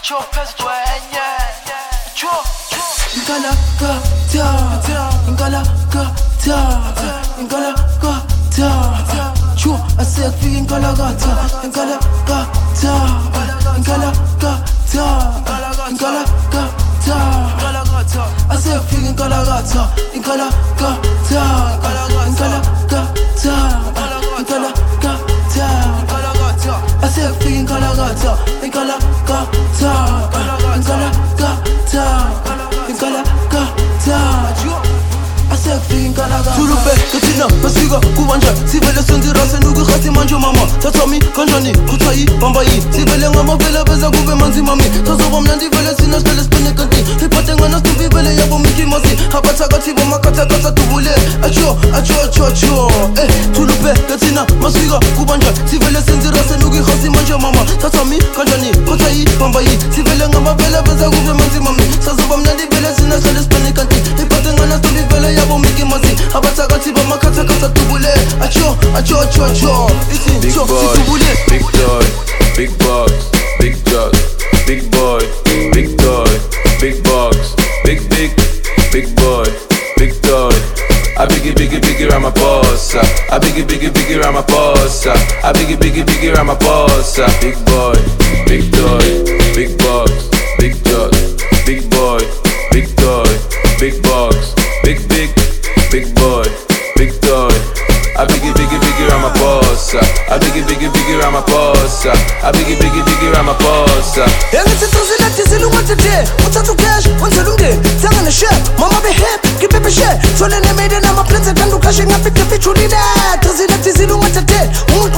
Tulube, katina, masika, kubanja Sivele sendirase nugu khasi manjo mama Tatami, kanjani, kutayi, bambayi Sivele ngama vele beza kube manzi mami Tazoba mnandi vele sinashtele spene kanti Hipate ngana stuvi vele yabo miki masi Habataka tibo makata kata tubule Acho, tulube, katina, masika, kubanja Sivele sendirase nugu khasi manjo mama Tatami, kanjani, kutayi, bambayi Sivele ngama vele beza kube manzi mami Tazoba mnandi vele sinashtele spene kanti Hipate ngana stuvi vele yabo miki masi Abatagati ba makata kata tubule Acho Iti big cho boy, tubule big toy, big box, big jug, big boy, big toy, big box, big boy, big toy. I biggie Ramaphosa. I biggie Ramaphosa. I biggie Ramaphosa. Big boy, big toy, big box, big jug, big boy, big toy, big box, big boy, big toy. I biggie Ramaphosa. I biggie Ramaphosa. I biggie Ramaphosa. Yangithi tuzilati zilungathete uthatha cash wenzela umndeni thenga ne-share mama be-happy ngiphephe share thole nemede nama-plans ekhanda ukhashe ngaphihle fijulile tuzilati zilungathete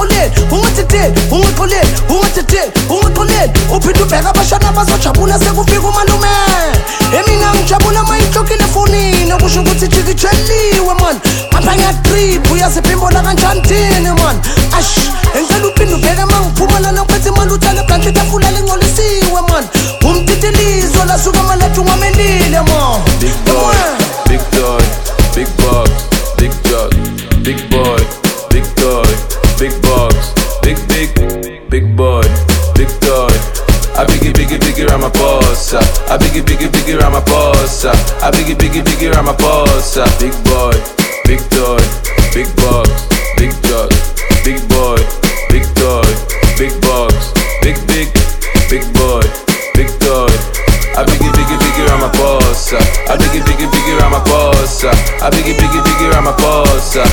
ungiqoleni uphinde ubheka abashana abazojabula sekufika umalume emina ngijabula mayinhlokile efonini okusho ukuthi jikijeliwe man apha ngiyatrip uyaziphimbola kanjani thini man ash engicela uphinde ubheke mangiphumana nokuphethe imali uthale blanke itafula lingcolisiwe man umtitilizo lasuka amalati ungamelile man Big boy, big toy, big box, big jug, big boy, big toy, big box, big boy, big toy. I biggie Ramaphosa. I biggie Ramaphosa. I biggie Ramaphosa. Big boy, big toy, big box, big jug, big boy, big toy, big box, big boy, big toy. I biggie Ramaphosa. I biggie Ramaphosa. I biggie Ramaphosa.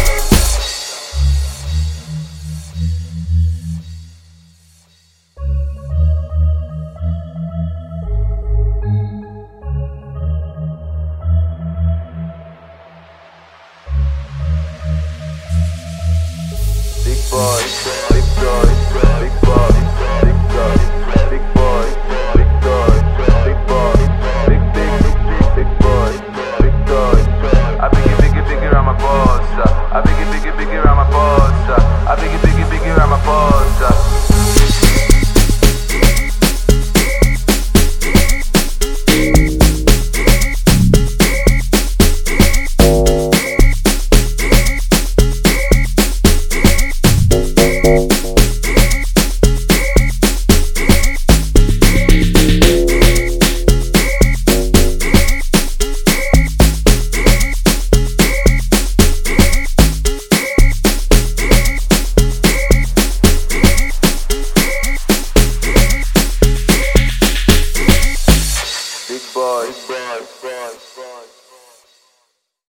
Big boy.